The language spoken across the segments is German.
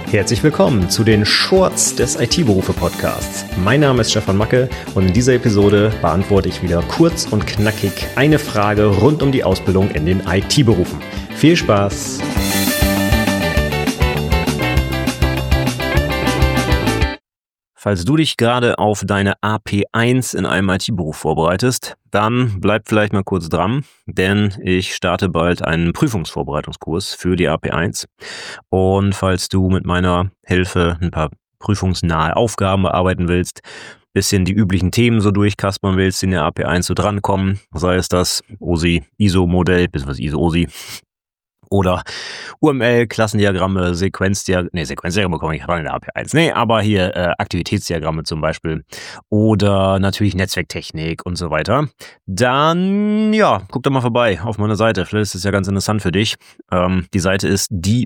Herzlich willkommen zu den Shorts des IT-Berufe-Podcasts. Mein Name ist Stefan Macke und in dieser Episode beantworte ich wieder kurz und knackig eine Frage rund um die Ausbildung in den IT-Berufen. Viel Spaß! Falls du dich gerade auf deine AP1 in einem IT-Beruf vorbereitest, dann bleib vielleicht mal kurz dran, denn ich starte bald einen Prüfungsvorbereitungskurs für die AP1. Und falls du mit meiner Hilfe ein paar prüfungsnahe Aufgaben bearbeiten willst, bisschen die üblichen Themen so durchkaspern willst, die in der AP1 so drankommen, sei es das OSI-ISO-Modell, bzw. ISO-OSI, oder UML, Klassendiagramme, Sequenzdiagramme komme ich rein in der AP1. Aber hier Aktivitätsdiagramme zum Beispiel oder natürlich Netzwerktechnik und so weiter. Dann, guck doch mal vorbei auf meiner Seite. Vielleicht ist es ja ganz interessant für dich. Die Seite ist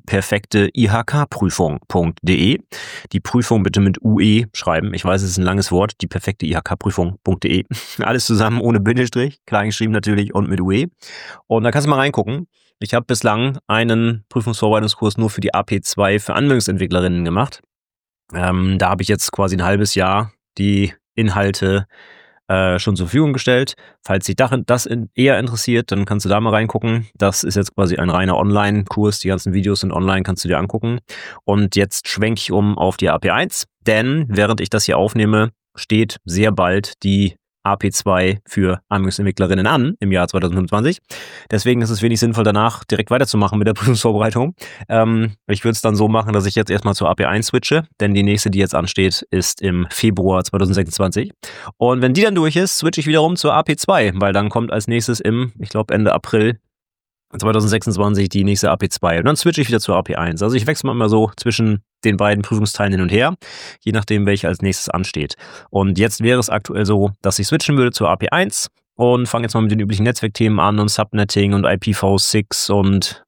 dieperfekte-IHK-Prüfung.de. Die Prüfung bitte mit UE schreiben. Ich weiß, es ist ein langes Wort. Dieperfekte-IHK-Prüfung.de. Alles zusammen ohne Bindestrich, klein geschrieben natürlich und mit UE. Und da kannst du mal reingucken. Ich habe bislang einen Prüfungsvorbereitungskurs nur für die AP2 für Anwendungsentwicklerinnen gemacht. Da habe ich jetzt quasi ein halbes Jahr die Inhalte schon zur Verfügung gestellt. Falls dich das eher interessiert, dann kannst du da mal reingucken. Das ist jetzt quasi ein reiner Online-Kurs. Die ganzen Videos sind online, kannst du dir angucken. Und jetzt schwenke ich um auf die AP1, denn während ich das hier aufnehme, steht sehr bald die AP2 für Anwendungsentwicklerinnen an im Jahr 2025. Deswegen ist es wenig sinnvoll, danach direkt weiterzumachen mit der Prüfungsvorbereitung. Ich würde es dann so machen, dass ich jetzt erstmal zur AP1 switche, denn die nächste, die jetzt ansteht, ist im Februar 2026. Und wenn die dann durch ist, switche ich wiederum zur AP2, weil dann kommt als nächstes Ende April 2026 die nächste AP2 und dann switche ich wieder zur AP1. Also ich wechsle immer so zwischen den beiden Prüfungsteilen hin und her, je nachdem, welche als nächstes ansteht. Und jetzt wäre es aktuell so, dass ich switchen würde zur AP1 und fange jetzt mal mit den üblichen Netzwerkthemen an und Subnetting und IPv6 und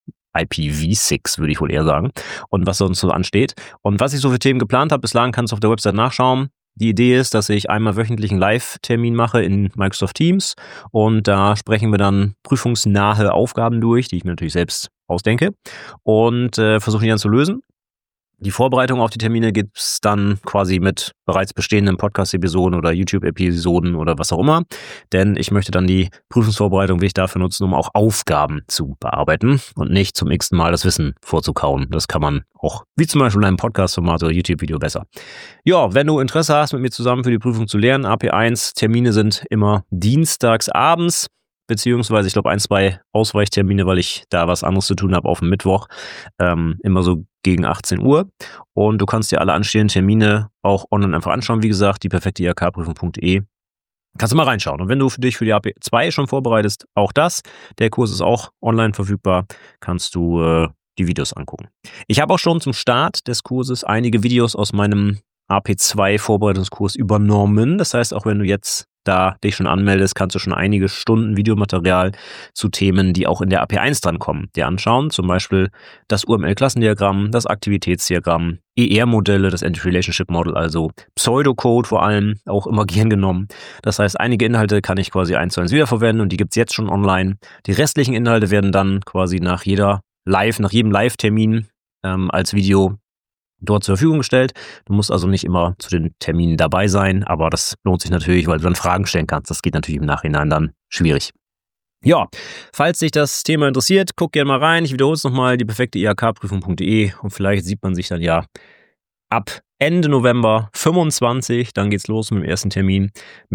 IPv6 würde ich wohl eher sagen und was sonst so ansteht. Und was ich so für Themen geplant habe bislang, kannst du auf der Website nachschauen. Die Idee ist, dass ich einmal wöchentlich einen Live-Termin mache in Microsoft Teams und da sprechen wir dann prüfungsnahe Aufgaben durch, die ich mir natürlich selbst ausdenke und versuche die dann zu lösen. Die Vorbereitung auf die Termine gibt es dann quasi mit bereits bestehenden Podcast-Episoden oder YouTube-Episoden oder was auch immer. Denn ich möchte dann die Prüfungsvorbereitung wirklich dafür nutzen, um auch Aufgaben zu bearbeiten und nicht zum x-ten Mal das Wissen vorzukauen. Das kann man auch, wie zum Beispiel in einem Podcast-Format oder YouTube-Video besser. Ja, wenn du Interesse hast, mit mir zusammen für die Prüfung zu lernen, AP1, Termine sind immer dienstags abends. Beziehungsweise, ich glaube, 1-2 Ausweichtermine, weil ich da was anderes zu tun habe auf dem Mittwoch, immer so gegen 18 Uhr. Und du kannst dir alle anstehenden Termine auch online einfach anschauen. Wie gesagt, dieperfekte-IHK-Prüfung.de. Kannst du mal reinschauen. Und wenn du dich für die AP2 schon vorbereitest, auch das. Der Kurs ist auch online verfügbar. Kannst du die Videos angucken. Ich habe auch schon zum Start des Kurses einige Videos aus meinem AP2-Vorbereitungskurs übernommen. Das heißt, auch wenn du jetzt da dich schon anmeldest, kannst du schon einige Stunden Videomaterial zu Themen, die auch in der AP1 drankommen, dir anschauen. Zum Beispiel das UML-Klassendiagramm, das Aktivitätsdiagramm, ER-Modelle, das Entity-Relationship-Model, also Pseudocode vor allem, auch immer gern genommen. Das heißt, einige Inhalte kann ich quasi 1:1 wiederverwenden und die gibt es jetzt schon online. Die restlichen Inhalte werden dann quasi nach jedem Live-Termin als Video dort zur Verfügung gestellt. Du musst also nicht immer zu den Terminen dabei sein, aber das lohnt sich natürlich, weil du dann Fragen stellen kannst. Das geht natürlich im Nachhinein dann schwierig. Ja, falls dich das Thema interessiert, guck gerne mal rein. Ich wiederhole es nochmal, dieperfekte-IHK-Prüfung.de und vielleicht sieht man sich dann ja ab Ende November 25, dann geht's los mit dem ersten Termin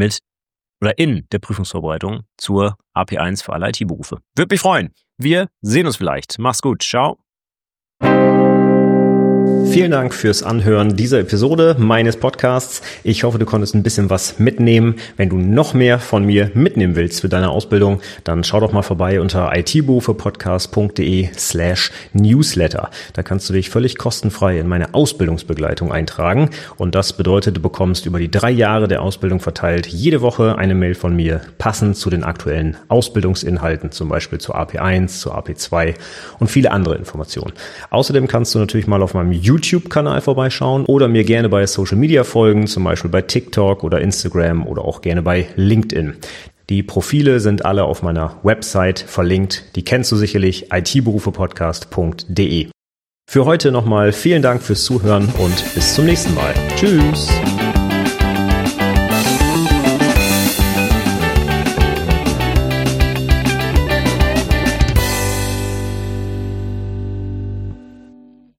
in der Prüfungsvorbereitung zur AP1 für alle IT-Berufe. Würde mich freuen. Wir sehen uns vielleicht. Mach's gut. Ciao. Vielen Dank fürs Anhören dieser Episode meines Podcasts. Ich hoffe, du konntest ein bisschen was mitnehmen. Wenn du noch mehr von mir mitnehmen willst für deine Ausbildung, dann schau doch mal vorbei unter itberufepodcast.de/newsletter. Da kannst du dich völlig kostenfrei in meine Ausbildungsbegleitung eintragen. Und das bedeutet, du bekommst über die 3 Jahre der Ausbildung verteilt jede Woche eine Mail von mir, passend zu den aktuellen Ausbildungsinhalten, zum Beispiel zur AP1, zur AP2 und viele andere Informationen. Außerdem kannst du natürlich mal auf meinem YouTube-Kanal vorbeischauen oder mir gerne bei Social Media folgen, zum Beispiel bei TikTok oder Instagram oder auch gerne bei LinkedIn. Die Profile sind alle auf meiner Website verlinkt. Die kennst du sicherlich, itberufepodcast.de. Für heute nochmal vielen Dank fürs Zuhören und bis zum nächsten Mal. Tschüss!